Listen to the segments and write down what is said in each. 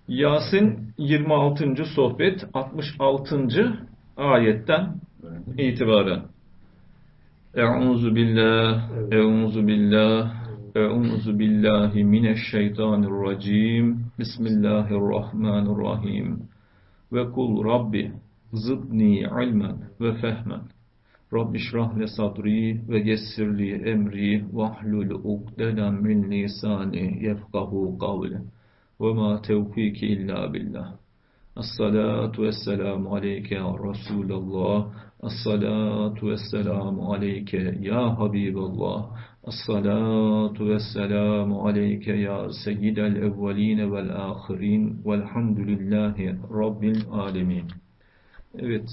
Yasin 26. sohbet 66. ayetten itibaren. Euzu billah, euzu billah, euzu billahi mineşşeytanirracim. Bismillahirrahmanirrahim. Ve kul Rabbi zidni ilmen ve fehmen. Rabbi şrah le sadri ve yessirli emri vahlul ukdeden min lisani yefkahu kavli. Ve ma tevfiki illa billah. As-salatu vesselamu aleyke ya Resulallah. As-salatu vesselamu aleyke ya Habiballah. As-salatu vesselamu aleyke ya seyyidel evveline vel ahirin. Velhamdülillahi Rabbil alemin. Evet,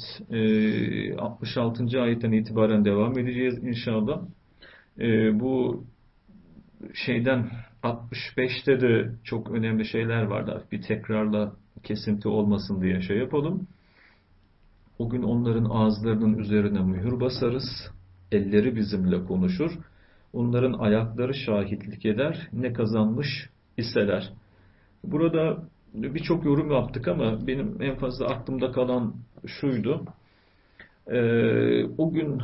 66. ayetten itibaren devam edeceğiz inşallah. Bu şeyden 65'te de çok önemli şeyler vardı. Bir tekrarla kesinti olmasın diye şey yapalım. O gün onların ağızlarının üzerine mühür basarız. Elleri bizimle konuşur. Onların ayakları şahitlik eder. Ne kazanmış iseler. Burada birçok yorum yaptık ama benim en fazla aklımda kalan şuydu. O gün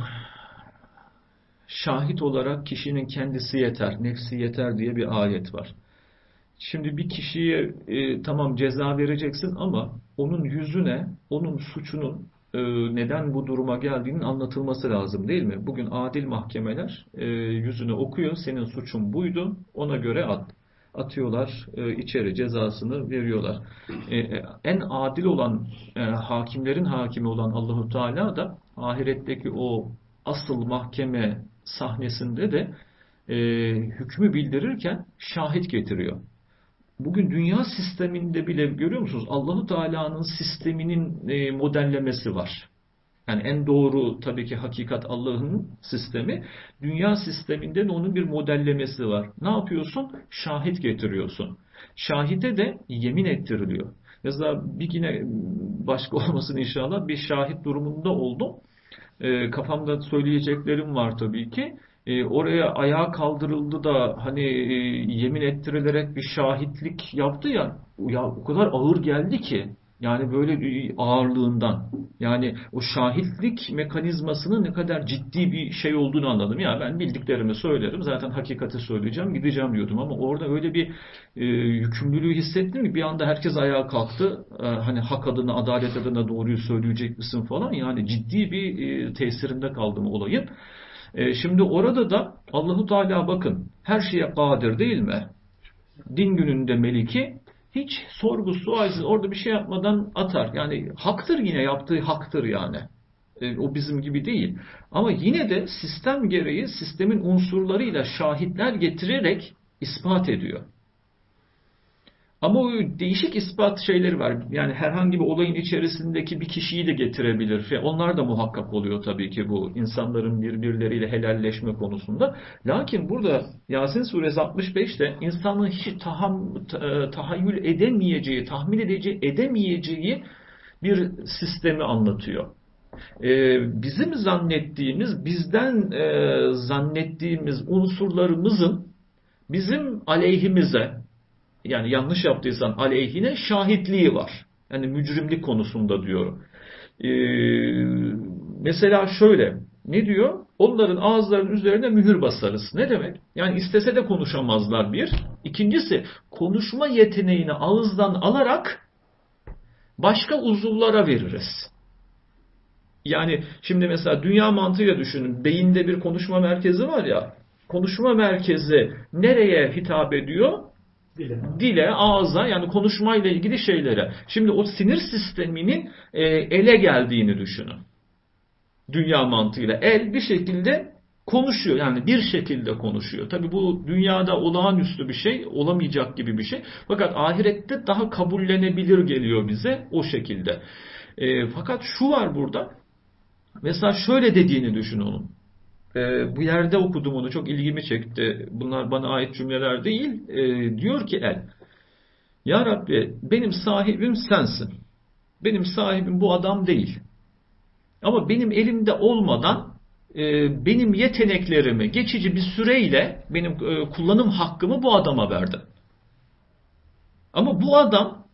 şahit olarak kişinin kendisi yeter, nefsi yeter diye bir ayet var. Şimdi bir kişiye tamam ceza vereceksin ama onun yüzüne, onun suçunun neden bu duruma geldiğinin anlatılması lazım değil mi? Bugün adil mahkemeler yüzüne okuyor, senin suçun buydu, ona göre atıyorlar, içeri cezasını veriyorlar. En adil olan, hakimlerin hakimi olan Allahu Teala da ahiretteki o asıl mahkeme sahnesinde de hükmü bildirirken şahit getiriyor. Bugün dünya sisteminde bile görüyor musunuz? Allahu Teala'nın sisteminin modellemesi var. Yani en doğru tabii ki hakikat Allah'ın sistemi. Dünya sisteminde de onun bir modellemesi var. Ne yapıyorsun? Şahit getiriyorsun. Şahite de yemin ettiriliyor. Mesela bir yine başka olmasın inşallah bir şahit durumunda oldum. Kafamda söyleyeceklerim var tabii ki. Oraya ayağa kaldırıldı da hani yemin ettirilerek bir şahitlik yaptı ya, ya o kadar ağır geldi ki yani böyle bir ağırlığından yani o şahitlik mekanizmasının ne kadar ciddi bir şey olduğunu anladım. Ya ben bildiklerimi söylerim zaten hakikati söyleyeceğim gideceğim diyordum ama orada öyle bir yükümlülüğü hissettim ki bir anda herkes ayağa kalktı. Hani hak adına adalet adına doğruyu söyleyecek misin falan yani ciddi bir tesirinde kaldım olayın. Şimdi orada da Allahu Teala bakın her şeye kadir değil mi? Din gününde meliki hiç sorgu sualsiz orada bir şey yapmadan atar. Yani haktır yine yaptığı haktır yani. O bizim gibi değil. Ama yine de sistem gereği sistemin unsurlarıyla şahitler getirerek ispat ediyor. Ama o değişik ispat şeyleri var. Yani herhangi bir olayın içerisindeki bir kişiyi de getirebilir. Ve onlar da muhakkak oluyor tabii ki bu insanların birbirleriyle helalleşme konusunda. Lakin burada Yasin suresi 65'te insanın hiç tahayyül edemeyeceği, tahmin edemeyeceği bir sistemi anlatıyor. Bizim zannettiğimiz, bizden zannettiğimiz unsurlarımızın bizim aleyhimize yani yanlış yaptıysan aleyhine şahitliği var. Yani mücrimlik konusunda diyor. Mesela şöyle ne diyor? Onların ağızlarının üzerine mühür basarız. Ne demek? Yani istese de konuşamazlar bir. İkincisi konuşma yeteneğini ağızdan alarak başka uzuvlara veririz. Yani şimdi mesela dünya mantığıyla düşünün. Beyinde bir konuşma merkezi var ya. Konuşma merkezi nereye hitap ediyor? Dile, ağza yani konuşmayla ilgili şeylere. Şimdi o sinir sisteminin ele geldiğini düşünün. Dünya mantığıyla. El bir şekilde konuşuyor. Yani bir şekilde konuşuyor. Tabii bu dünyada olağanüstü bir şey, olamayacak gibi bir şey. Fakat ahirette daha kabullenebilir geliyor bize o şekilde. Fakat şu var burada. Mesela şöyle dediğini düşün onun. Bu yerde okudum onu çok ilgimi çekti. Bunlar bana ait cümleler değil. Diyor ki el. Ya Rabbi benim sahibim sensin. Benim sahibim bu adam değil. Ama benim elimde olmadan benim yeteneklerimi geçici bir süreyle benim kullanım hakkımı bu adama verdim. Ama bu adam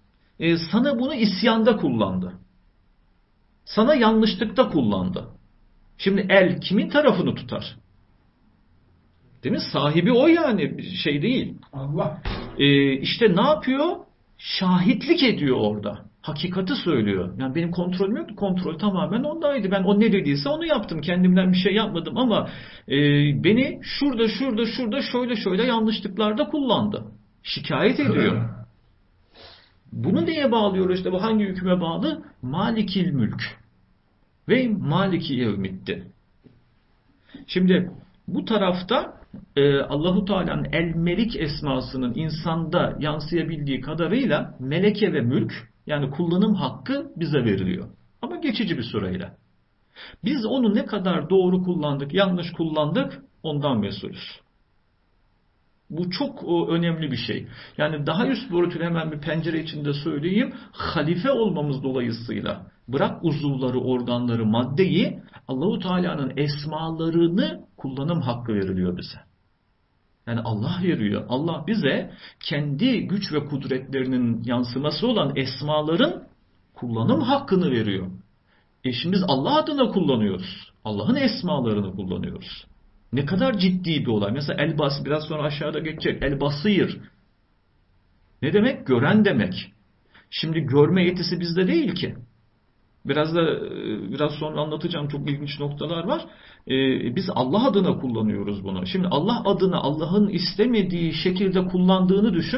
sana bunu isyanda kullandı. Sana yanlışlıkta kullandı. Şimdi el kimin tarafını tutar? Değil mi? Sahibi o, yani şey değil. Allah. İşte ne yapıyor? Şahitlik ediyor orada. Hakikati söylüyor. Yani benim kontrolüm yok. Kontrol tamamen ondaydı. Ben o ne dediyse onu yaptım. Kendimden bir şey yapmadım ama beni şurada şöyle yanlışlıklarda kullandı. Şikayet ediyor. Bunu neye bağlıyor işte? Bu hangi hüküme bağlı? Malikil mülk ve Maliki yevmiddin. Şimdi bu tarafta Allahu Teala'nın el-Melik esmasının insanda yansıyabildiği kadarıyla meleke ve mülk, yani kullanım hakkı bize veriliyor. Ama geçici bir süreyle. Biz onu ne kadar doğru kullandık, yanlış kullandık, ondan mesulüz. Bu çok önemli bir şey. Yani daha üst boyutuyla hemen bir pencere içinde söyleyeyim. Halife olmamız dolayısıyla bırak uzuvları, organları, maddeyi, Allahu Teala'nın esmalarını kullanım hakkı veriliyor bize. Yani Allah veriyor. Allah bize kendi güç ve kudretlerinin yansıması olan esmaların kullanım hakkını veriyor. Şimdi biz Allah adına kullanıyoruz. Allah'ın esmalarını kullanıyoruz. Ne kadar ciddi bir olay. Mesela el-Basir, biraz sonra aşağıda geçecek. El-Basir. Ne demek? Gören demek. Şimdi görme yetisi bizde değil ki. Biraz sonra anlatacağım, çok ilginç noktalar var. Biz Allah adına kullanıyoruz bunu. Şimdi Allah adına Allah'ın istemediği şekilde kullandığını düşün.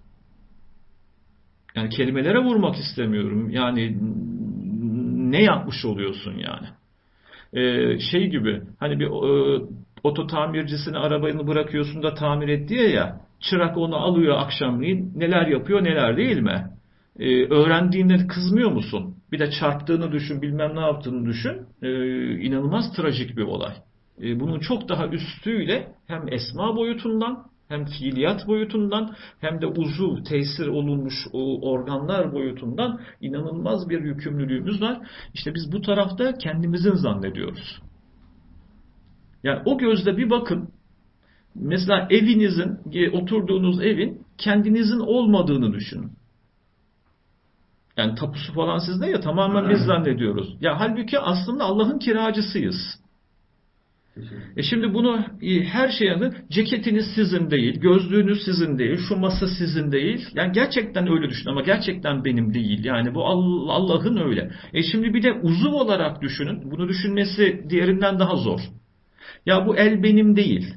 Yani kelimelere vurmak istemiyorum. Yani ne yapmış oluyorsun yani? Şey gibi, hani bir oto tamircisine arabanı bırakıyorsun da tamir et diye ya, çırak onu alıyor akşamleyin, neler yapıyor neler, değil mi? Öğrendiğinde kızmıyor musun? Bir de çarptığını düşün, bilmem ne yaptığını düşün. İnanılmaz trajik bir olay. Bunun çok daha üstüyle hem esma boyutundan, hem fiiliyat boyutundan, hem de uzuv, tesir olunmuş organlar boyutundan inanılmaz bir yükümlülüğümüz var. İşte biz bu tarafta kendimizin zannediyoruz. Yani o gözle bir bakın. Mesela evinizin, oturduğunuz evin kendinizin olmadığını düşünün. Yani tapusu falan sizde ya, tamamen biz zannediyoruz. Ya halbuki aslında Allah'ın kiracısıyız. Şimdi bunu her şeyde, ceketiniz sizin değil, gözlüğünüz sizin değil, şu masa sizin değil. Yani gerçekten öyle düşün ama gerçekten benim değil. Yani bu Allah'ın öyle. Şimdi bir de uzuv olarak düşünün. Bunu düşünmesi diğerinden daha zor. Ya bu el benim değil.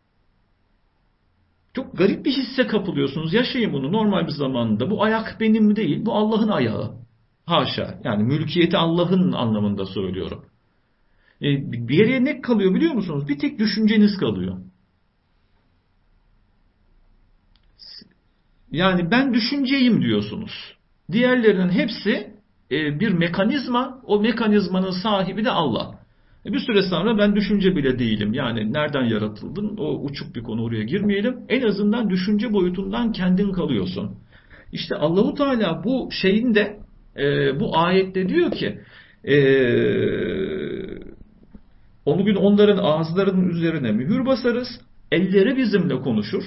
Çok garip bir hisse kapılıyorsunuz. Yaşayın bunu normal bir zamanda. Bu ayak benim değil, bu Allah'ın ayağı. Haşa. Yani mülkiyeti Allah'ın anlamında söylüyorum. Bir yere ne kalıyor biliyor musunuz? Bir tek düşünceniz kalıyor. Yani ben düşünceyim diyorsunuz. Diğerlerinin hepsi bir mekanizma. O mekanizmanın sahibi de Allah. Bir süre sonra ben düşünce bile değilim. Yani nereden yaratıldın? O uçuk bir konu, oraya girmeyelim. En azından düşünce boyutundan kendin kalıyorsun. İşte Allahu Teala bu şeyinde, bu ayette diyor ki, o gün onların ağızlarının üzerine mühür basarız. Elleri bizimle konuşur.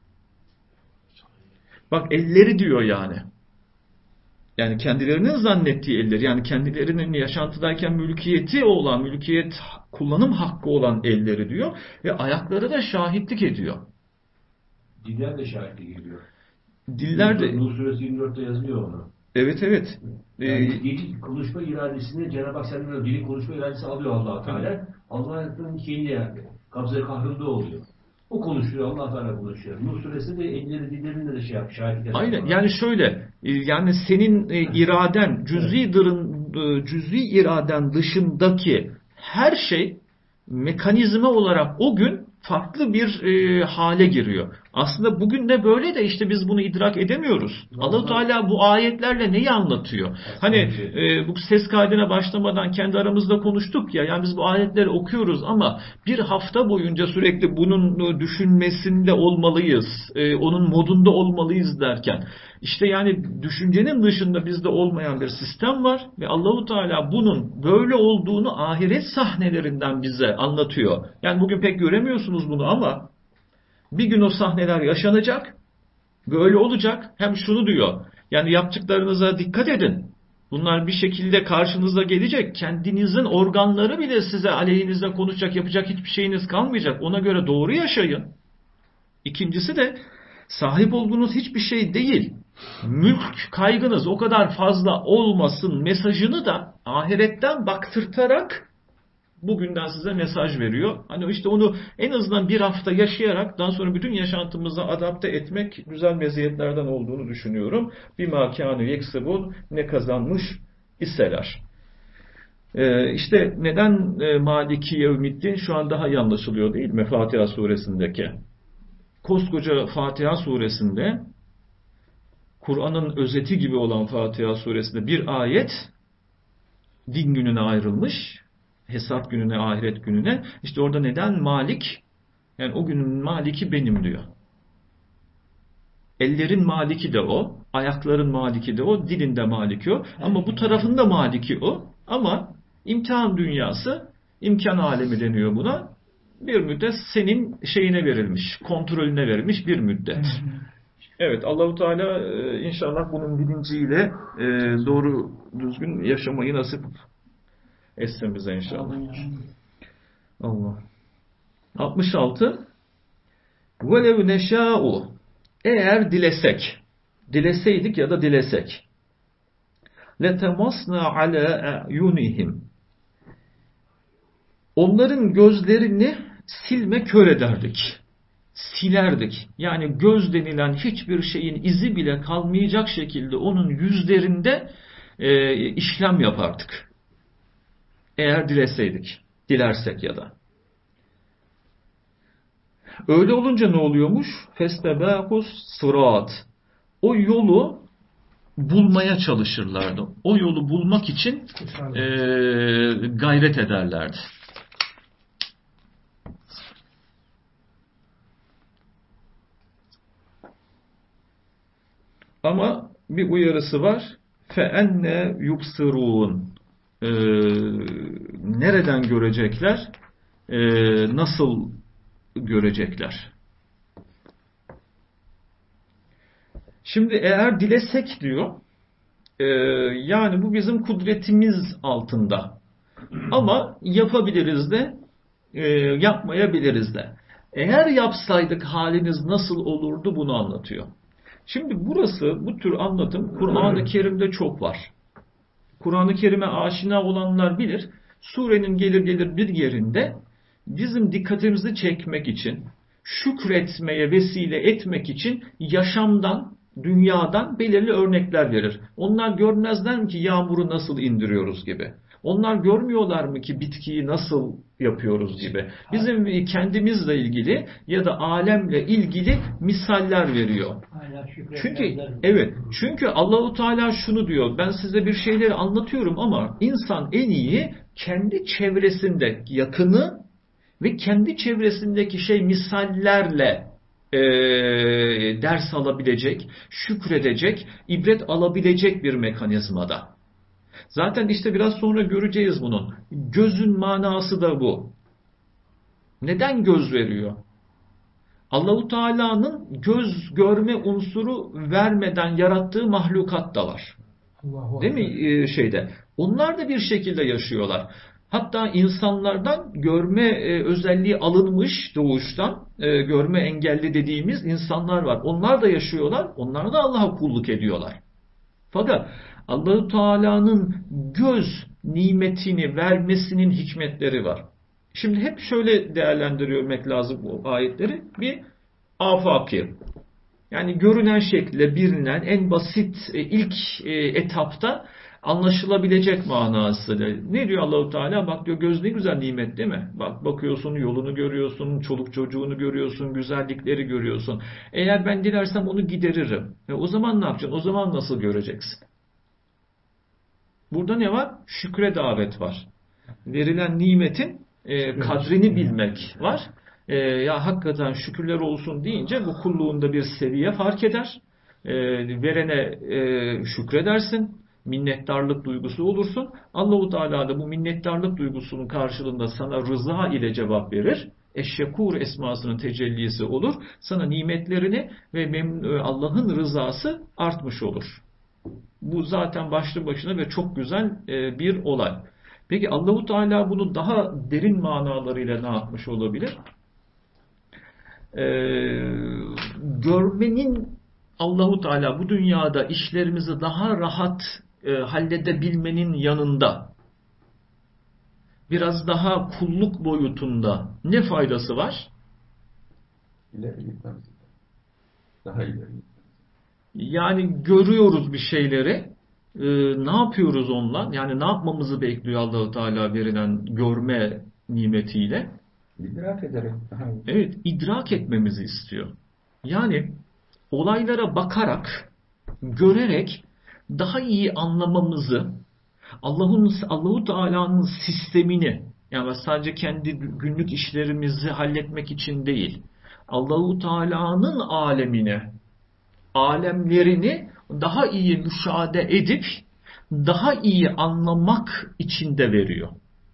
Bak, elleri diyor yani. Yani kendilerinin zannettiği elleri, yani kendilerinin yaşantıdayken mülkiyeti olan, mülkiyet kullanım hakkı olan elleri diyor. Ve ayakları da şahitlik ediyor. Diller de şahitlik ediyor. Diller de... Nur Suresi 24'te yazıyor onu. Evet, evet. Yani dil konuşma iradesini Cenab-ı Hak senden dilin konuşma iradesi alıyor Allah-u Teala. Allah'ın kendi kabze kahrında oluyor. O konuşuyor, Allah Teala konuşuyor. Nur Suresi de elleri dillerinde de şahitlik ediyor. Aynen. Yani şöyle, yani senin iraden, cüz'i iraden dışındaki her şey mekanizma olarak o gün farklı bir hale giriyor. Aslında bugün de böyle de işte biz bunu idrak edemiyoruz. Allah-u Teala bu ayetlerle neyi anlatıyor? Hani bu ses kaydına başlamadan kendi aramızda konuştuk ya, yani biz bu ayetleri okuyoruz ama bir hafta boyunca sürekli bunun düşünmesinde olmalıyız. Onun modunda olmalıyız derken. İşte yani düşüncenin dışında bizde olmayan bir sistem var ve Allah-u Teala bunun böyle olduğunu ahiret sahnelerinden bize anlatıyor. Yani bugün pek göremiyorsunuz bunu ama bir gün o sahneler yaşanacak, böyle olacak. Hem şunu diyor, Yani yaptıklarınıza dikkat edin. Bunlar bir şekilde karşınıza gelecek. Kendinizin organları bile size aleyhinizde konuşacak, yapacak hiçbir şeyiniz kalmayacak. Ona göre doğru yaşayın. İkincisi de sahip olduğunuz hiçbir şey değil. Mülk kaygınız o kadar fazla olmasın mesajını da ahiretten baktırtarak bugünden size mesaj veriyor. Hani işte onu en azından bir hafta yaşayarak daha sonra bütün yaşantımıza adapte etmek güzel meziyetlerden olduğunu düşünüyorum. Bima kânû yeksebûn, ne kazanmış iseler. İşte neden Maliki Yevmiddin şu an daha iyi anlaşılıyor değil mi Fatiha suresindeki? Koskoca Fatiha suresinde, Kur'an'ın özeti gibi olan Fatiha suresinde bir ayet din gününe ayrılmış, hesap gününe, ahiret gününe. İşte orada neden Malik? Yani o günün maliki benim diyor. Ellerin maliki de o, ayakların maliki de o, dilin de maliki o. Ama bu tarafın da maliki o. Ama imtihan dünyası, imkan alemi deniyor buna. Bir müddet senin şeyine verilmiş, kontrolüne verilmiş bir müddet. Evet, Allahu Teala inşallah bunun bilinciyle doğru düzgün yaşamayı nasip etsin bize inşallah. Allah. 66. Velev neşâ'u, eğer dilesek, dileseydik ya da dilesek, letemasna ala a'yunihim, onların gözlerini silme kör ederdik. Silerdik. Yani göz denilen hiçbir şeyin izi bile kalmayacak şekilde onun yüzlerinde işlem yapardık. Eğer dileseydik. Dilersek ya da. Öyle olunca ne oluyormuş? Festebâkus sırat. O yolu bulmaya çalışırlardı. O yolu bulmak için gayret ederlerdi. Ama bir uyarısı var. فَاَنَّ يُبْصِرُونَ nereden görecekler? Nasıl görecekler? Şimdi eğer dilesek diyor, yani bu bizim kudretimiz altında. Ama yapabiliriz de, yapmayabiliriz de. Eğer yapsaydık haliniz nasıl olurdu bunu anlatıyor. Şimdi burası, bu tür anlatım Kur'an-ı Kerim'de çok var. Kur'an-ı Kerim'e aşina olanlar bilir. Surenin gelir bir yerinde bizim dikkatimizi çekmek için, şükretmeye vesile etmek için yaşamdan, dünyadan belirli örnekler verir. Onlar görmezler mi ki yağmuru nasıl indiriyoruz gibi? Onlar görmüyorlar mı ki bitkiyi nasıl yapıyoruz gibi? Bizim kendimizle ilgili ya da alemle ilgili misaller veriyor. Çünkü Allahu Teala şunu diyor. Ben size bir şeyleri anlatıyorum ama insan en iyi kendi çevresinde yakını ve kendi çevresindeki misallerle ders alabilecek, şükredecek, ibret alabilecek bir mekanizmada. Zaten işte biraz sonra göreceğiz bunun. Gözün manası da bu. Neden göz veriyor? Allahu Teala'nın göz görme unsuru vermeden yarattığı mahlukat da var. Değil mi Onlar da bir şekilde yaşıyorlar. Hatta insanlardan görme özelliği alınmış doğuştan, görme engelli dediğimiz insanlar var. Onlar da yaşıyorlar, onlar da Allah'a kulluk ediyorlar. Fakat Allah-u Teala'nın göz nimetini vermesinin hikmetleri var. Şimdi hep şöyle değerlendirmek lazım bu ayetleri. Bir afaki. Yani görünen şekilde bilinen en basit ilk etapta anlaşılabilecek manası. Ne diyor Allah-u Teala? Bak diyor göz ne güzel nimet değil mi? Bak bakıyorsun yolunu görüyorsun, çoluk çocuğunu görüyorsun, güzellikleri görüyorsun. Eğer ben dilersem onu gideririm. O zaman ne yapacaksın? O zaman nasıl göreceksin? Burada ne var? Şükre davet var. Verilen nimetin kadrini bilmek var. Ya hakikaten şükürler olsun deyince bu kulluğunda bir seviye fark eder. Verene şükredersin. Minnettarlık duygusu olursun. Allah-u Teala da bu minnettarlık duygusunun karşılığında sana rıza ile cevap verir. Eşşekur esmasının tecellisi olur. Sana nimetlerini ve Allah'ın rızası artmış olur. Bu zaten başlı başına ve çok güzel bir olay. Peki Allahu Teala bunu daha derin manalarıyla ne yapmış olabilir? Görmenin, Allahu Teala bu dünyada işlerimizi daha rahat halledebilmenin yanında biraz daha kulluk boyutunda ne faydası var? İleri gitmemiz. Daha ileri gitmemiz. Yani görüyoruz bir şeyleri. Ne yapıyoruz onunla? Yani ne yapmamızı bekliyor Allahu Teala verilen görme nimetiyle? İdrak ederek daha iyi. Evet, idrak etmemizi istiyor. Yani olaylara bakarak, görerek daha iyi anlamamızı, Allahu Teala'nın sistemini, yani sadece kendi günlük işlerimizi halletmek için değil, Allahu Teala'nın alemlerini daha iyi müşahede edip daha iyi anlamak için de veriyor.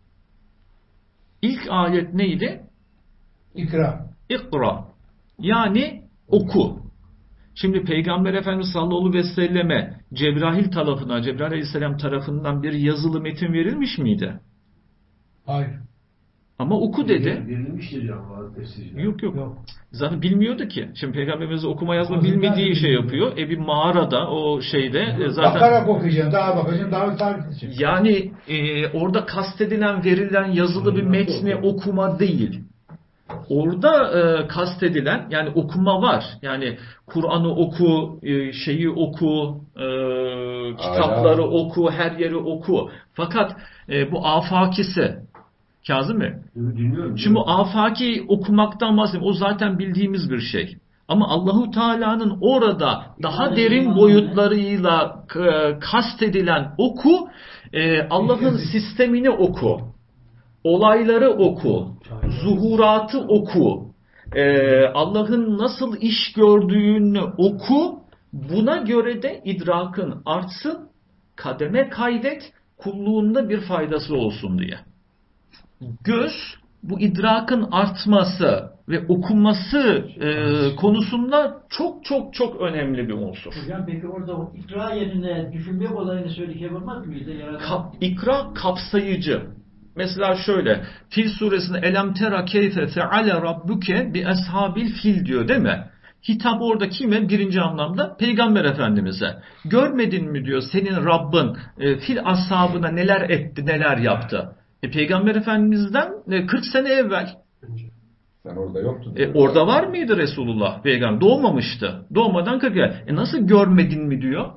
İlk ayet neydi? İkra. İkra. Yani oku. Şimdi Peygamber Efendimiz sallallahu aleyhi ve selleme Cebrail aleyhisselam tarafından bir yazılı metin verilmiş miydi? Hayır. Ama oku dedi. Verilmiştir ya bazı tefsirciler. Yok. Zaten bilmiyordu ki. Şimdi Peygamberimiz okuma yazma Ağzından bilmediği şey bilmiyor. yapıyor. Bir mağarada o şeyde zaten... Bakarak okuyacağım, daha bakacağım, daha tarif edeceğim. Yani orada kastedilen, verilen yazılı bir metni okuma değil. Orada kastedilen, yani okuma var. Yani Kur'an'ı oku, şeyi oku, kitapları oku, her yeri oku. Fakat bu afakisi, Kazım Bey. Dinliyorum. Şimdi bu afaki okumaktan bahsediyorum. O zaten bildiğimiz bir şey. Ama Allahu Teala'nın orada daha derin boyutlarıyla kastedilen oku, Allah'ın sistemini oku. Olayları oku. Zuhuratı oku. Allah'ın nasıl iş gördüğünü oku. Buna göre de idrakın artsın. Kademe kaydet. Kulluğunda bir faydası olsun diye. Göz, bu idrakın artması ve okunması konusunda çok önemli bir unsur. Hocam peki orada o ikra yerine düşünme olayını söyleyebilmez miyiz? İkra kapsayıcı. Mesela şöyle, Fil suresinde Elem tera keyfe feale rabbuke bi ashabil fil diyor değil mi? Hitap orada kime? Birinci anlamda Peygamber Efendimiz'e. Görmedin mi diyor senin Rabbin fil ashabına neler etti, neler yaptı. Peygamber Efendimiz'den 40 sene evvel. Sen orada yoktun. Orada var mıydı Resulullah? Peygamber doğmamıştı. Doğmadan 40 sene. Nasıl görmedin mi diyor?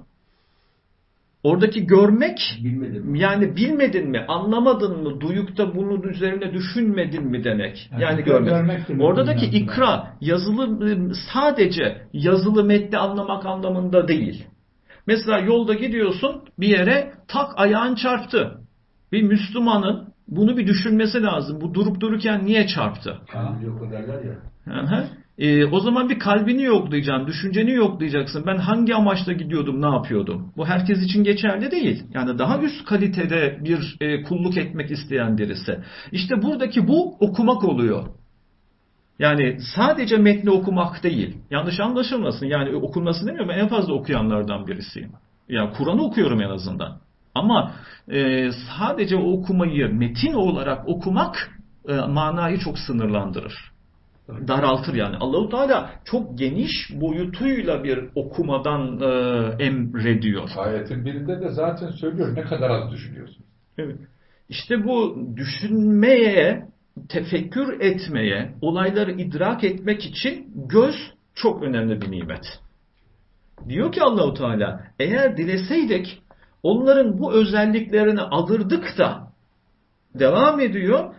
Oradaki görmek, yani bilmedin mi, anlamadın mı, duyup da bunun üzerine düşünmedin mi demek. Yani görmek. Oradaki ikra, yazılı, sadece yazılı metni anlamak anlamında değil. Mesela yolda gidiyorsun bir yere, tak ayağın çarptı. Bir Müslümanın bunu bir düşünmesi lazım. Bu durup dururken niye çarptı? Kalbi yok derler ya. O zaman bir kalbini yoklayacaksın, düşünceni yoklayacaksın. Ben hangi amaçla gidiyordum, ne yapıyordum? Bu herkes için geçerli değil. Yani daha üst kalitede bir kulluk etmek isteyen birisi. İşte buradaki bu okumak oluyor. Yani sadece metni okumak değil. Yanlış anlaşılmasın. Yani okunması demiyorum. Ben en fazla okuyanlardan birisiyim. Yani Kur'an'ı okuyorum en azından. Ama sadece okumayı metin olarak okumak manayı çok sınırlandırır. Daraltır yani. Allahu Teala çok geniş boyutuyla bir okumadan emrediyor. Ayetin birinde de zaten söylüyor. Ne kadar az düşünüyorsun. Evet. İşte bu düşünmeye, tefekkür etmeye, olayları idrak etmek için göz çok önemli bir nimet. Diyor ki Allahu Teala, eğer dileseydik onların bu özelliklerini alırdık da devam ediyor.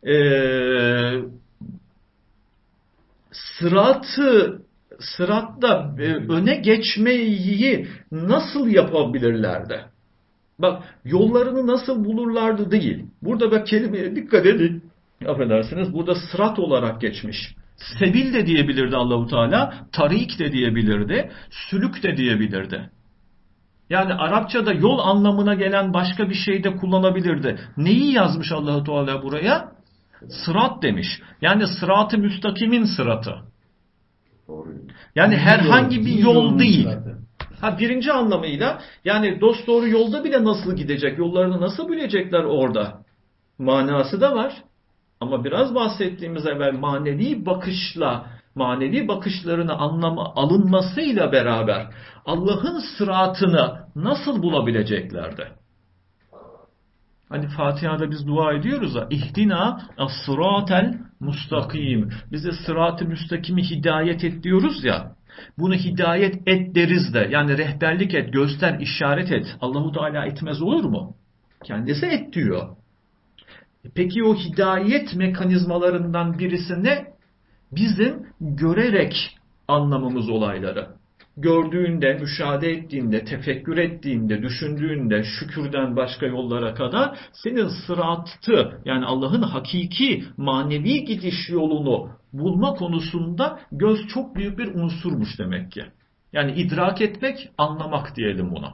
Sıratta öne geçmeyi nasıl yapabilirlerdi? Bak, yollarını nasıl bulurlardı değil. Burada bak kelimeye dikkat edin. Affedersiniz, burada sırat olarak geçmiş. Sebil de diyebilirdi Allahu Teala, tarik de diyebilirdi, sülük de diyebilirdi. Yani Arapçada yol anlamına gelen başka bir şey de kullanabilirdi. Neyi yazmış Allahu Teala buraya? Sırat demiş. Yani sırat-ı müstakimin sıratı. Yani herhangi bir yol değil. Birinci anlamıyla yani dosdoğru yolda bile nasıl gidecek, yollarını nasıl bilecekler orada manası da var. Ama biraz bahsettiğimiz evvel manevi bakışlarını alınmasıyla beraber Allah'ın sıratını nasıl bulabileceklerdi? Hani Fatiha'da biz dua ediyoruz ya, İhdina as-sıratel mustakim. Bize sırat-ı müstakimi hidayet et diyoruz ya. Bunu hidayet et deriz de. Yani rehberlik et, göster, işaret et. Allahu Teala etmez olur mu? Kendisi et diyor. Peki o hidayet mekanizmalarından birisi ne? Bizim görerek anlamamız olayları. Gördüğünde, müşahede ettiğinde, tefekkür ettiğinde, düşündüğünde, şükürden başka yollara kadar senin sıratı, yani Allah'ın hakiki manevi gidiş yolunu bulma konusunda göz çok büyük bir unsurmuş demek ki. Yani idrak etmek, anlamak diyelim buna.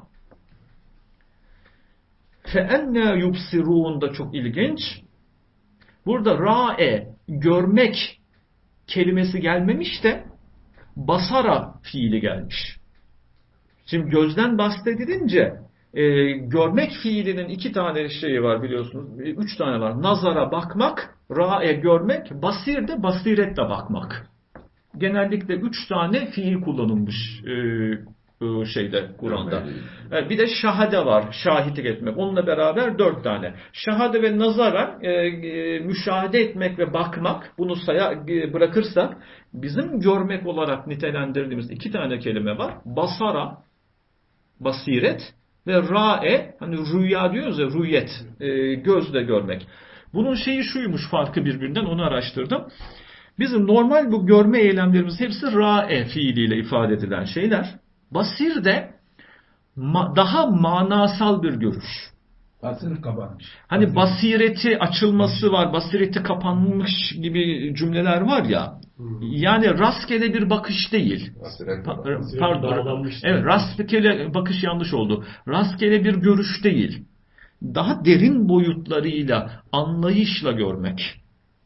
فَاَنَّا يُبْصِرُونَ da çok ilginç. Burada ra'e, görmek kelimesi gelmemiş de basara fiili gelmiş. Şimdi gözden bahsedilince görmek fiilinin 2 tane şeyi var biliyorsunuz. 3 tane var. Nazara bakmak, ra'e görmek, basir de basiretle bakmak. Genellikle 3 tane fiil kullanılmış Kur'an'da. Bir de şahade var. Şahitlik etmek. Onunla beraber 4 tane. Şahade ve nazara müşahede etmek ve bakmak, bunu bırakırsak bizim görmek olarak nitelendirdiğimiz 2 tane kelime var. Basara, basiret ve ra'e, hani rüya diyoruz ya, rüyet, gözle görmek. Bunun şeyi şuymuş, farkı birbirinden, onu araştırdım. Bizim normal bu görme eylemlerimiz hepsi ra'e fiiliyle ifade edilen şeyler. Basir de daha manasal bir görüş. Basir kapanmış. Hani basireti açılması var, basireti kapanmış gibi cümleler var ya. Yani rastgele bir bakış değil. Pardon. Evet, rastgele bakış yanlış oldu. Rastgele bir görüş değil. Daha derin boyutlarıyla, anlayışla görmek.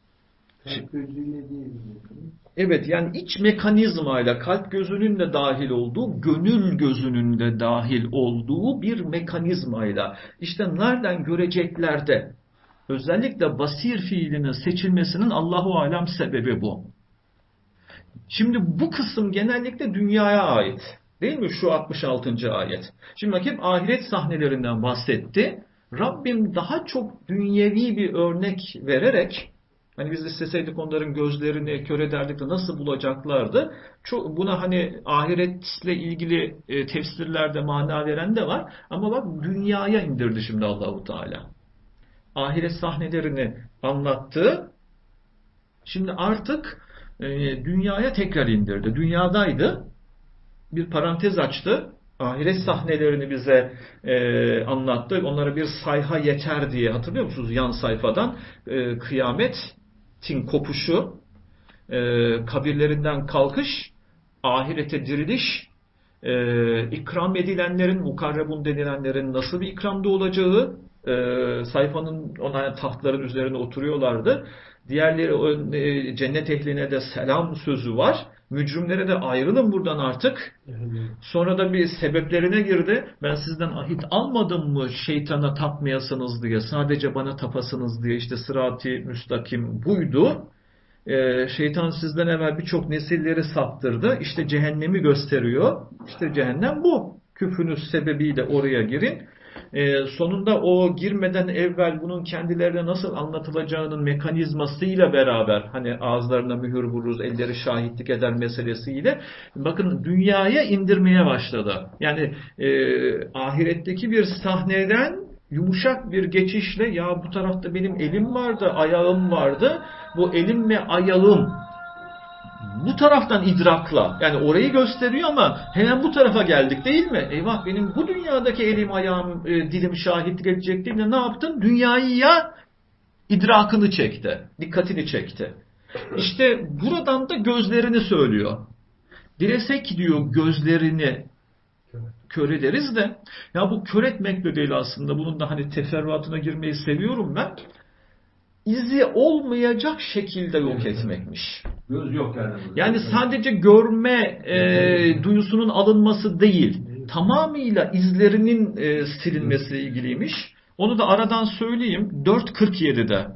Evet, yani iç mekanizmayla, kalp gözünün de dahil olduğu, gönül gözünün de dahil olduğu bir mekanizmayla. İşte nereden görecekler özellikle basir fiilinin seçilmesinin Allahu alem sebebi bu. Şimdi bu kısım genellikle dünyaya ait. Değil mi şu 66. ayet? Şimdi bakayım, ahiret sahnelerinden bahsetti. Rabbim daha çok dünyevi bir örnek vererek, hani biz isteseydik onların gözlerini kör ederdik de nasıl bulacaklardı? Buna hani ahiretle ilgili tefsirlerde mana veren de var. Ama bak, dünyaya indirdi şimdi Allahu Teala. Ahiret sahnelerini anlattı. Şimdi artık dünyaya tekrar indirdi. Dünyadaydı. Bir parantez açtı. Ahiret sahnelerini bize anlattı. Onlara bir sayha yeter diye, hatırlıyor musunuz? Yan sayfadan kıyametin kopuşu, kabirlerinden kalkış, ahirete diriliş, ikram edilenlerin, mukarrebun denilenlerin nasıl bir ikramda olacağı, sayfanın ona tahtların üzerine oturuyorlardı. Diğerleri, cennet ehline de selam sözü var. Mücrimlere de ayrılın buradan artık. Sonra da bir sebeplerine girdi. Ben sizden ahit almadım mı şeytana tapmayasınız diye, sadece bana tapasınız diye. İşte sırat-ı müstakim buydu. Şeytan sizden evvel birçok nesilleri saptırdı. İşte cehennemi gösteriyor. İşte cehennem bu. Küfrünüz sebebiyle oraya girin. Sonunda o girmeden evvel bunun kendilerine nasıl anlatılacağının mekanizmasıyla beraber, hani ağızlarına mühür vururuz, elleri şahitlik eder meselesiyle, bakın dünyaya indirmeye başladı. Yani ahiretteki bir sahneden yumuşak bir geçişle, ya bu tarafta benim elim vardı, ayağım vardı, bu elim ve ayağım bu taraftan idrakla, yani orayı gösteriyor ama hemen bu tarafa geldik değil mi? Eyvah, benim bu dünyadaki elim, ayağım, dilim şahitlik edecek değil mi? Ne yaptın? Dünyaya idrakını çekti, dikkatini çekti. İşte buradan da gözlerini söylüyor. Dilesek diyor gözlerini kör ederiz de, ya bu kör etmek de değil aslında, bunun da hani teferruatına girmeyi seviyorum ben. İzi olmayacak şekilde yok etmekmiş. Göz yok yani. Yani sadece görme duyusunun alınması değil. tamamıyla izlerinin silinmesiyle ilgiliymiş. Onu da aradan söyleyeyim. 4.47'de.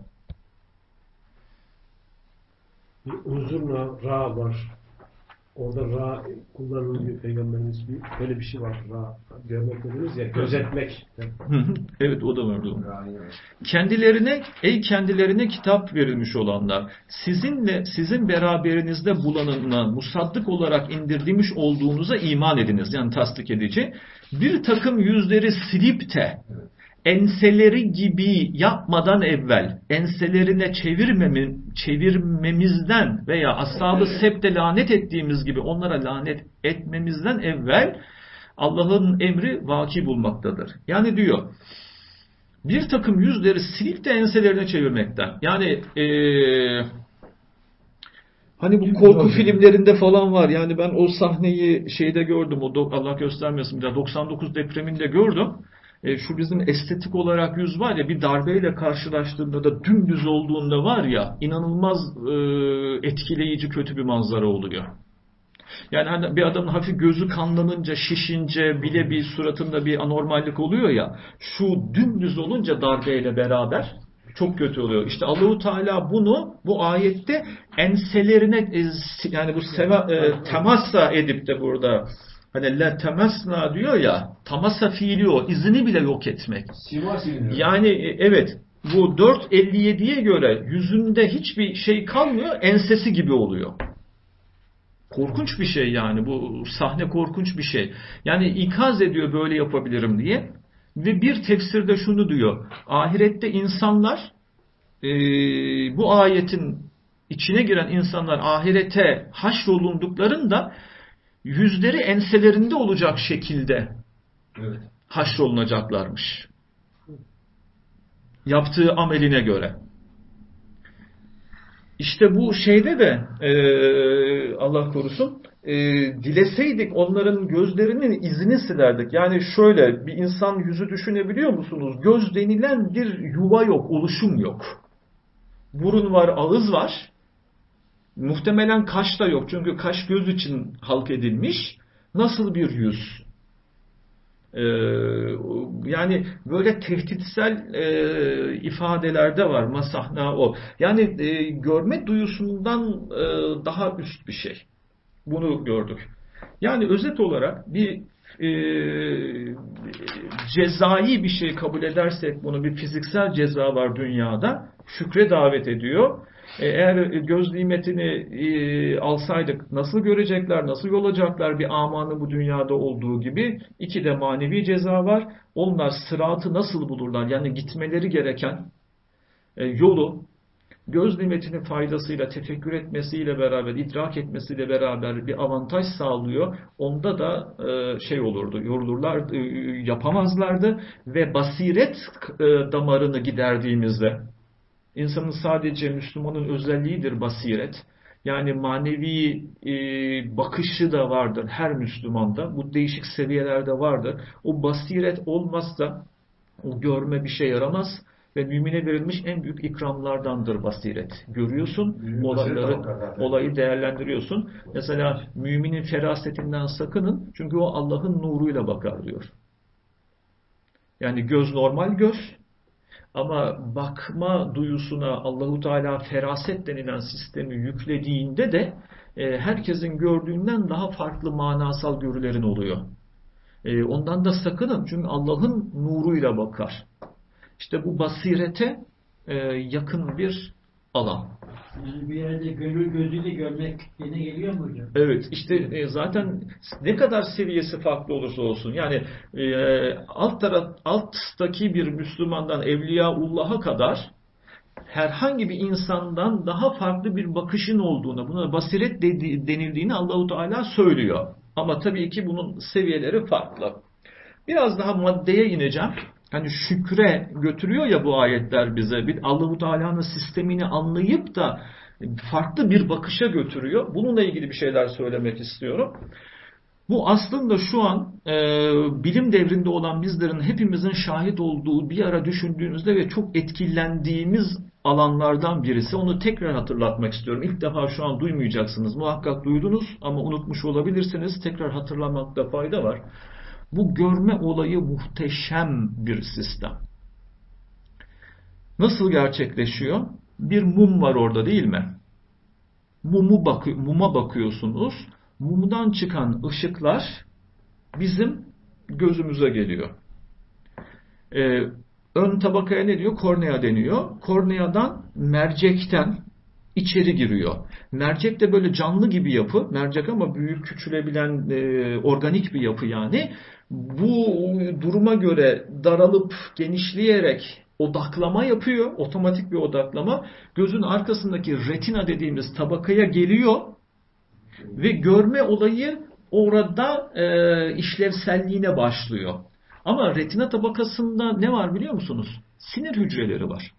Bir uzunla ra var. Orada ra kullanılıyor Peygamberimiz gibi. Böyle bir şey var. Ra görmek dediniz ya. Gözetmek. Evet, o da vardı. Kendilerine kitap verilmiş olanlar, sizin beraberinizde bulunanına musaddık olarak indirdiğimiz olduğunuza iman ediniz. Yani tasdik edici. Bir takım yüzleri silip de enseleri gibi yapmadan evvel enselerine çevirmemizden veya ashab-ı septe lanet ettiğimiz gibi onlara lanet etmemizden evvel Allah'ın emri vaki bulmaktadır. Yani diyor, bir takım yüzleri silip de enselerine çevirmekten. Yani hani bu korku filmlerinde falan var. Yani ben o sahneyi şeyde gördüm. Allah göstermesin bir daha 99 depreminde gördüm. Şu bizim estetik olarak yüz var ya, bir darbeyle karşılaştığında da dümdüz olduğunda var ya, inanılmaz etkileyici kötü bir manzara oluyor. Yani hani bir adamın hafif gözü kanlanınca, şişince bile bir suratında bir anormallik oluyor ya, şu dümdüz olunca darbeyle beraber çok kötü oluyor. İşte Allahu Teala bunu bu ayette enselerine yani bu temassa edip de burada hani la temasna diyor ya, tamasa fiili o, izini bile yok etmek. Yani evet, bu 4.57'ye göre yüzünde hiçbir şey kalmıyor, ensesi gibi oluyor. Korkunç bir şey yani, bu sahne korkunç bir şey. Yani ikaz ediyor böyle yapabilirim diye. Ve bir tefsirde şunu diyor, ahirette insanlar bu ayetin içine giren insanlar ahirete haşrolunduklarında yüzleri enselerinde olacak şekilde haşrolunacaklarmış. Yaptığı ameline göre. İşte bu şeyde de Allah korusun dileseydik onların gözlerinin izini silerdik. Yani şöyle bir insan yüzü düşünebiliyor musunuz? Göz denilen bir yuva yok, oluşum yok. Burun var, ağız var. Muhtemelen kaş da yok. Çünkü kaş göz için halk edilmiş. Nasıl bir yüz? Yani böyle tehditsel ifadelerde var. Masahna o. Yani görme duyusundan daha üst bir şey. Bunu gördük. Yani özet olarak bir cezai bir şey kabul edersek, bunu bir fiziksel ceza var dünyada, şükre davet ediyor. Eğer göz nimetini alsaydık nasıl görecekler, nasıl yolacaklar bir amanı bu dünyada olduğu gibi, iki de manevi ceza var. Onlar sıratı nasıl bulurlar? Yani gitmeleri gereken yolu göz nimetinin faydasıyla, tefekkür etmesiyle beraber, idrak etmesiyle beraber bir avantaj sağlıyor. Onda da şey olurdu, yorulurlar, yapamazlardı ve basiret damarını giderdiğimizde, insanın sadece Müslümanın özelliğidir basiret. Yani manevi bakışı da vardır her Müslümanda. Bu değişik seviyelerde vardır. O basiret olmazsa o görme bir şey yaramaz. Ve mümine verilmiş en büyük ikramlardandır basiret. Görüyorsun, olayı değerlendiriyorsun. Mesela müminin ferasetinden sakının. Çünkü o Allah'ın nuruyla bakar diyor. Yani göz normal göz. Ama bakma duyusuna Allahu Teala feraset denilen sistemi yüklediğinde de herkesin gördüğünden daha farklı manasal görülerin oluyor. Ondan da sakının. Çünkü Allah'ın nuruyla bakar. İşte bu basirete yakın bir alan. Yani bir yerde gönül gözüyle görmek yine geliyor mu hocam? Evet, işte zaten ne kadar seviyesi farklı olursa olsun, yani alttaki bir Müslümandan Evliyaullah'a kadar herhangi bir insandan daha farklı bir bakışın olduğunu, buna basiret denildiğini Allahu Teala söylüyor. Ama tabii ki bunun seviyeleri farklı. Biraz daha maddeye ineceğim. Hani şükre götürüyor ya bu ayetler bize. Bir Allahu Teala'nın sistemini anlayıp da farklı bir bakışa götürüyor. Bununla ilgili bir şeyler söylemek istiyorum. Bu aslında şu an bilim devrinde olan bizlerin hepimizin şahit olduğu, bir ara düşündüğümüzde ve çok etkilendiğimiz alanlardan birisi. Onu tekrar hatırlatmak istiyorum. İlk defa şu an duymayacaksınız. Muhakkak duydunuz ama unutmuş olabilirsiniz. Tekrar hatırlamakta fayda var. Bu görme olayı muhteşem bir sistem. Nasıl gerçekleşiyor? Bir mum var orada değil mi? Muma bakıyorsunuz. Mumdan çıkan ışıklar bizim gözümüze geliyor. Ön tabakaya ne diyor? Kornea deniyor. Korneadan mercekten içeri giriyor. Mercek de böyle canlı gibi yapı. Mercek ama büyük küçülebilen organik bir yapı yani. Bu duruma göre daralıp genişleyerek odaklama yapıyor. Otomatik bir odaklama. Gözün arkasındaki retina dediğimiz tabakaya geliyor. Ve görme olayı orada işlevselliğine başlıyor. Ama retina tabakasında ne var biliyor musunuz? Sinir hücreleri var.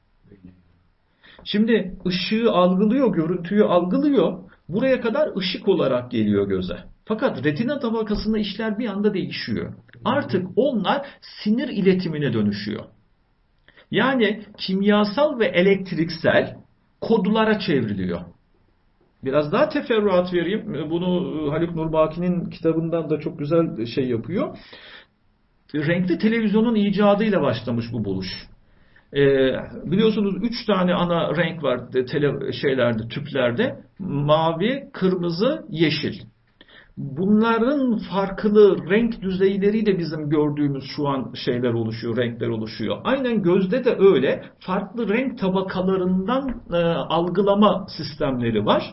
Şimdi ışığı algılıyor, görüntüyü algılıyor. Buraya kadar ışık olarak geliyor göze. Fakat retina tabakasında işler bir anda değişiyor. Artık onlar sinir iletimine dönüşüyor. Yani kimyasal ve elektriksel kodlara çevriliyor. Biraz daha teferruat vereyim. Bunu Haluk Nurbaki'nin kitabından da çok güzel şey yapıyor. Renkli televizyonun icadıyla başlamış bu buluş. Biliyorsunuz 3 tane ana renk var tüplerde. Mavi, kırmızı, yeşil. Bunların farklı renk düzeyleriyle bizim gördüğümüz şu an renkler oluşuyor. Aynen gözde de öyle. Farklı renk tabakalarından algılama sistemleri var.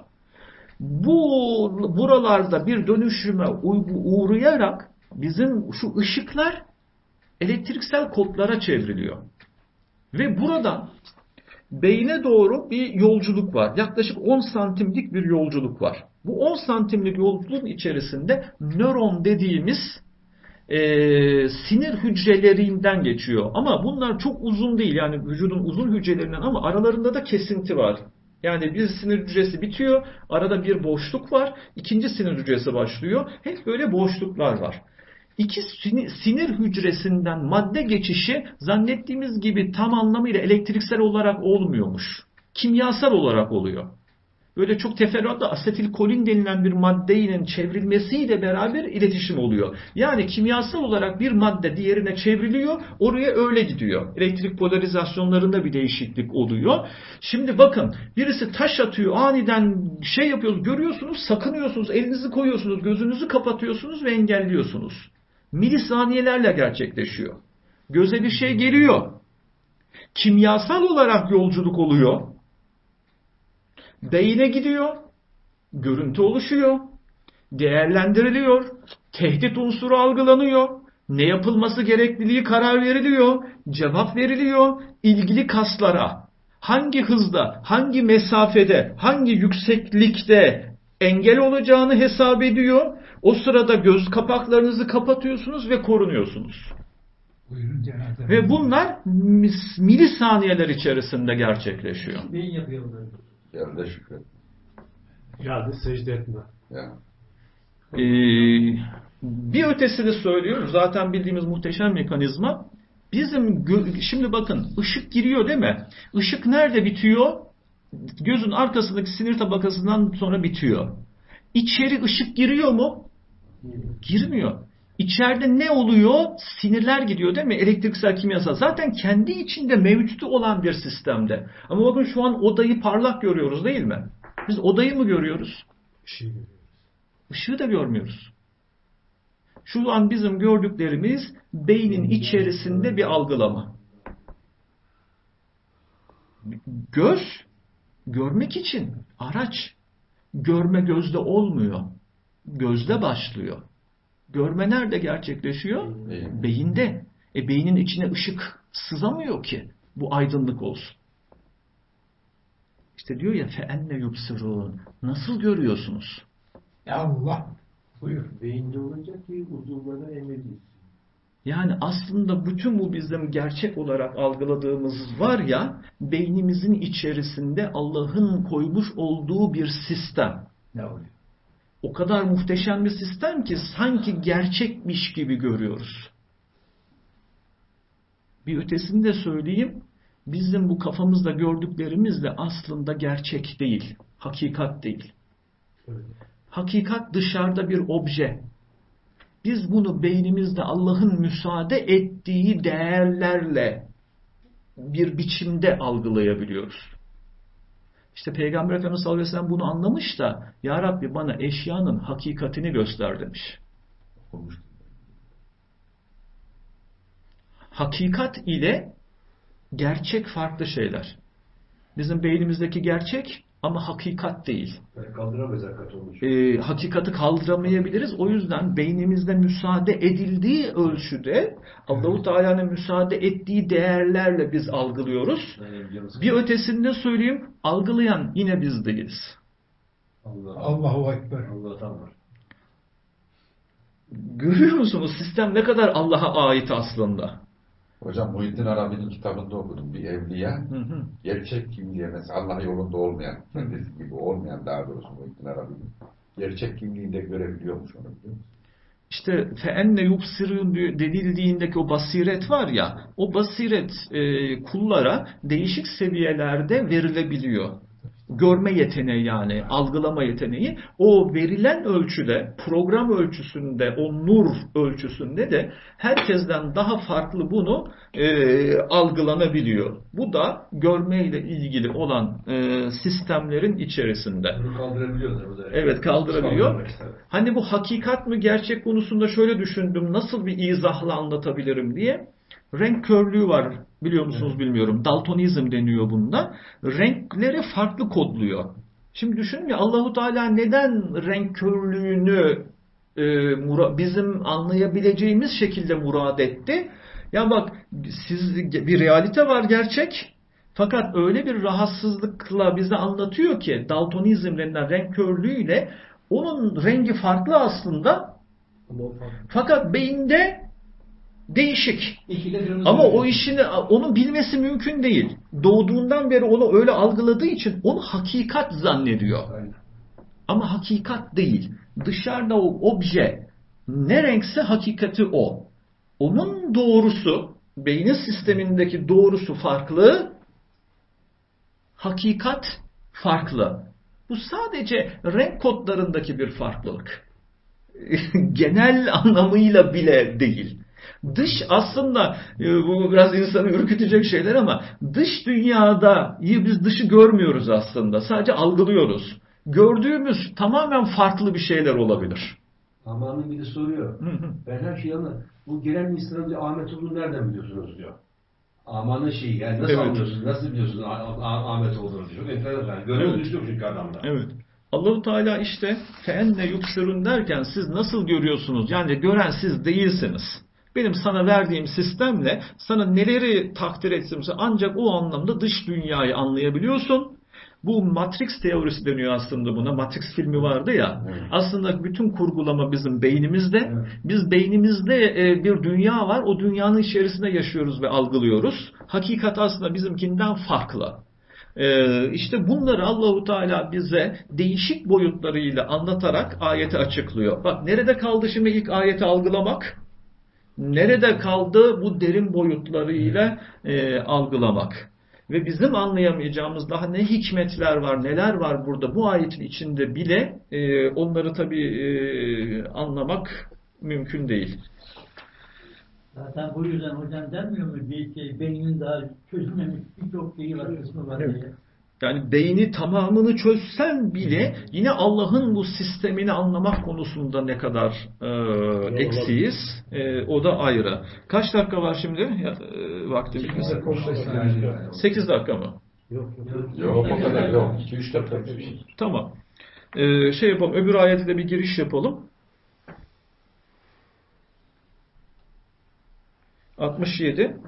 Buralarda bir dönüşüme uğrayarak bizim şu ışıklar elektriksel kodlara çevriliyor. Ve buradan beyne doğru bir yolculuk var. Yaklaşık 10 santimlik bir yolculuk var. Bu 10 santimlik yolculuğun içerisinde nöron dediğimiz sinir hücrelerinden geçiyor. Ama bunlar çok uzun değil. Yani vücudun uzun hücrelerinden ama aralarında da kesinti var. Yani bir sinir hücresi bitiyor. Arada bir boşluk var. İkinci sinir hücresi başlıyor. Hep böyle boşluklar var. İki sinir hücresinden madde geçişi zannettiğimiz gibi tam anlamıyla elektriksel olarak olmuyormuş. Kimyasal olarak oluyor. Böyle çok teferruatlı asetilkolin denilen bir maddenin çevrilmesiyle beraber iletişim oluyor. Yani kimyasal olarak bir madde diğerine çevriliyor, oraya öyle gidiyor. Elektrik polarizasyonlarında bir değişiklik oluyor. Şimdi bakın, birisi taş atıyor, aniden yapıyorsunuz, görüyorsunuz, sakınıyorsunuz, elinizi koyuyorsunuz, gözünüzü kapatıyorsunuz ve engelliyorsunuz. Milisaniyelerle gerçekleşiyor. Göze bir şey geliyor. Kimyasal olarak yolculuk oluyor. Beyine gidiyor. Görüntü oluşuyor. Değerlendiriliyor. Tehdit unsuru algılanıyor. Ne yapılması gerekliliği karar veriliyor. Cevap veriliyor. İlgili kaslara hangi hızda, hangi mesafede, hangi yükseklikte engel olacağını hesap ediyor. O sırada göz kapaklarınızı kapatıyorsunuz ve korunuyorsunuz. Buyurun cenab-ı Ve bunlar milisaniyeler içerisinde gerçekleşiyor. Beyin yapıyor bunları. Yerinde şükret. Yani secde etme. Ya. Bir ötesini söylüyorum. Zaten bildiğimiz muhteşem mekanizma. Şimdi bakın, ışık giriyor değil mi? Işık nerede bitiyor? Gözün arkasındaki sinir tabakasından sonra bitiyor. İçeri ışık giriyor mu? Girmiyor. İçeride ne oluyor? Sinirler gidiyor değil mi? Elektriksel, kimyasal. Zaten kendi içinde mevcut olan bir sistemde. Ama bakın şu an odayı parlak görüyoruz değil mi? Biz odayı mı görüyoruz? Işığı da görmüyoruz. Şu an bizim gördüklerimiz beynin içerisinde bir algılama. Göz, görmek için araç. Görme gözde olmuyor. Gözde başlıyor. Görme nerede gerçekleşiyor? Beyinde. Beynin içine ışık sızamıyor ki bu aydınlık olsun. İşte diyor ya فَاَنَّ يُبْصِرُونَ. Nasıl görüyorsunuz? Ya Allah. Buyur. Beyinde olacak ki uzuvlara emrediyorsun. Yani aslında bütün bu bizim gerçek olarak algıladığımız var ya, beynimizin içerisinde Allah'ın koymuş olduğu bir sistem. Ne oluyor? O kadar muhteşem bir sistem ki sanki gerçekmiş gibi görüyoruz. Bir ötesini de söyleyeyim. Bizim bu kafamızda gördüklerimiz de aslında gerçek değil. Hakikat değil. Hakikat dışarıda bir obje. Biz bunu beynimizde Allah'ın müsaade ettiği değerlerle bir biçimde algılayabiliyoruz. İşte Peygamber Efendimiz sallallahu aleyhi ve sellem bunu anlamış da Ya Rabbi bana eşyanın hakikatini göster demiş. Hakikat ile gerçek farklı şeyler. Bizim beynimizdeki gerçek ama hakikat değil. Kaldıramayız hakikaten olmuş. Hakikati kaldıramayabiliriz. O yüzden beynimizde müsaade edildiği ölçüde Allahu Teala'nın müsaade ettiği değerlerle biz algılıyoruz. Bir ötesinde söyleyeyim, algılayan yine biz değiliz. Allahu Ekber. Allah tamam. Görüyor musunuz sistem ne kadar Allah'a ait aslında? Hocam Muhittin Arabi'nin kitabında okudum. Bir evliya gerçek kimliğe, mesela Allah yolunda olmayan, kendisi gibi olmayan, daha doğrusu Muhittin Arabi'nin gerçek kimliğinde görebiliyormuş onu, biliyor musun? İşte feenne yubsirun denildiğindeki o basiret var ya, o basiret kullara değişik seviyelerde verilebiliyor. Görme yeteneği, yani algılama yeteneği, o verilen ölçüde, program ölçüsünde, o nur ölçüsünde de herkesten daha farklı bunu algılanabiliyor. Bu da görmeyle ilgili olan sistemlerin içerisinde. Bunu kaldırabiliyorlar. Evet, kaldırabiliyor. Hani bu hakikat mi gerçek konusunda şöyle düşündüm, nasıl bir izahla anlatabilirim diye. Renk körlüğü var, biliyor musunuz bilmiyorum. Daltonizm deniyor bunda. Renkleri farklı kodluyor. Şimdi düşünün ya, Allahu Teala neden renk körlüğünü bizim anlayabileceğimiz şekilde murad etti? Ya bak, bir realite var, gerçek. Fakat öyle bir rahatsızlıkla bize anlatıyor ki, daltonizm denilen renk körlüğüyle onun rengi farklı aslında. Fakat beyinde değişik. Ama o işini onun bilmesi mümkün değil. Doğduğundan beri onu öyle algıladığı için onu hakikat zannediyor. Ama hakikat değil. Dışarıda o obje ne renkse hakikati o. Onun doğrusu, beynin sistemindeki doğrusu farklı, hakikat farklı. Bu sadece renk kodlarındaki bir farklılık. Genel anlamıyla bile değil. Dış aslında, bu biraz insanı ürkütecek şeyler ama dış dünyada biz dışı görmüyoruz aslında. Sadece algılıyoruz. Gördüğümüz tamamen farklı bir şeyler olabilir. Amanın biri soruyor. Ben her şeyi anladım. Bu gelen insanın diyor, Ahmet olduğunu nereden biliyorsunuz diyor. Amanın şeyi, yani nasıl anlıyorsunuz, nasıl biliyorsunuz Ahmet olduğunu diyor. Yani görev düşüyor çünkü adamda. Evet. Allahu Teala işte feenne yubsirun derken siz nasıl görüyorsunuz? Yani gören siz değilsiniz. Benim sana verdiğim sistemle sana neleri takdir etsimse ancak o anlamda dış dünyayı anlayabiliyorsun. Bu Matrix teorisi deniyor aslında buna. Matrix filmi vardı ya. Evet. Aslında bütün kurgulama bizim beynimizde. Evet. Biz beynimizde bir dünya var. O dünyanın içerisinde yaşıyoruz ve algılıyoruz. Hakikat aslında bizimkinden farklı. İşte bunları Allahu Teala bize değişik boyutlarıyla anlatarak ayeti açıklıyor. Bak nerede kaldı şimdi ilk ayeti algılamak? Nerede kaldı bu derin boyutlarıyla algılamak? Ve bizim anlayamayacağımız daha ne hikmetler var, neler var burada bu ayetin içinde bile onları tabii anlamak mümkün değil. Zaten bu yüzden hocam denmiyor mu? Beynin daha çözülmemiş birçok şeyi var, kısmı var diye. Yani beyni tamamını çözsen bile yine Allah'ın bu sistemini anlamak konusunda ne kadar eksiyiz. O da ayrı. Kaç dakika var şimdi? Vaktimiz. 8 dakika mı? Yok o kadar yok. 2-3 dakika bir şey. Tamam. Şey yapalım. Öbür ayete de bir giriş yapalım. 67.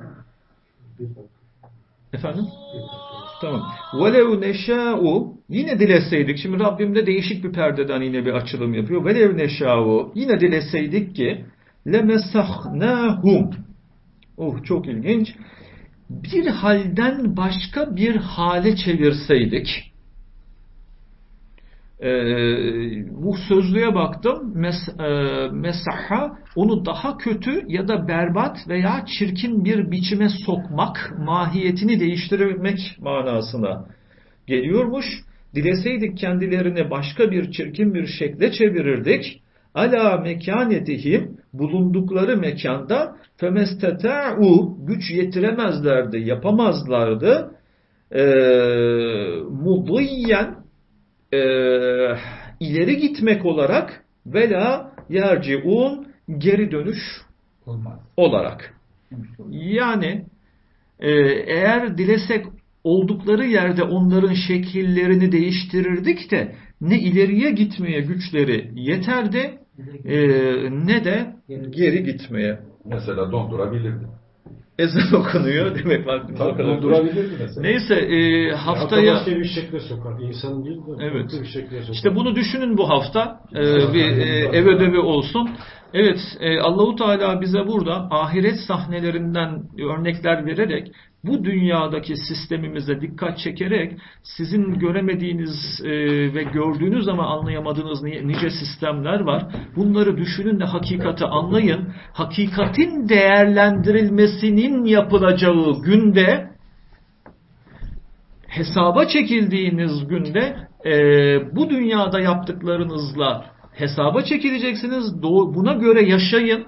Efendim? Tamam. وَلَوْ نَشَاءُ yine dileseydik. Şimdi Rabbim de değişik bir perdeden yine bir açılım yapıyor. وَلَوْ نَشَاءُ yine dileseydik ki لَمَسَخْنَاهُمْ çok ilginç. Bir halden başka bir hale çevirseydik. Bu sözlüğe baktım. Mesaha onu daha kötü ya da berbat veya çirkin bir biçime sokmak, mahiyetini değiştirmek manasına geliyormuş. Dileseydik kendilerini başka bir çirkin bir şekle çevirirdik. ala mekanetihim, bulundukları mekanda, femesteta'u, güç yetiremezlerdi, yapamazlardı, mudiyyen, ileri gitmek olarak, vela yerciun, geri dönüş olarak. Yani eğer dilesek oldukları yerde onların şekillerini değiştirirdik de ne ileriye gitmeye güçleri yeterdi ne de geri gitmeye. Mesela dondurabilirdi. Ezan okunuyor demek var. Dondurabilirdi mesela. Neyse haftaya bir şekle sokar. İnsan değil de evet. Bir şekle sokar. İşte bunu düşünün bu hafta. Bir ev ödevi olsun. Evet, Allahu Teala bize burada ahiret sahnelerinden örnekler vererek bu dünyadaki sistemimize dikkat çekerek sizin göremediğiniz ve gördüğünüz ama anlayamadığınız nice sistemler var. Bunları düşünün de hakikati anlayın. Hakikatin değerlendirilmesinin yapılacağı günde, hesaba çekildiğiniz günde bu dünyada yaptıklarınızla hesaba çekileceksiniz. Buna göre yaşayın.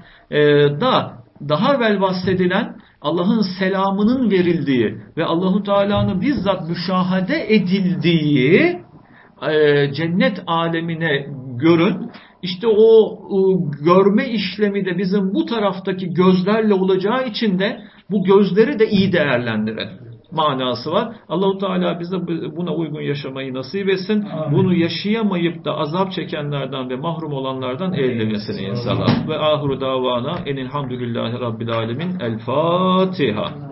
Daha evvel bahsedilen Allah'ın selamının verildiği ve Allahu Teala'nın bizzat müşahede edildiği cennet alemine görün. İşte o görme işlemi de bizim bu taraftaki gözlerle olacağı için de bu gözleri de iyi değerlendirin manası var. Allahu Teala bize buna uygun yaşamayı nasip etsin. Amin. Bunu yaşayamayıp da azap çekenlerden ve mahrum olanlardan eylemesin inşallah. Ve ahiru davana enilhamdülillahi rabbil alemin. El Fatiha.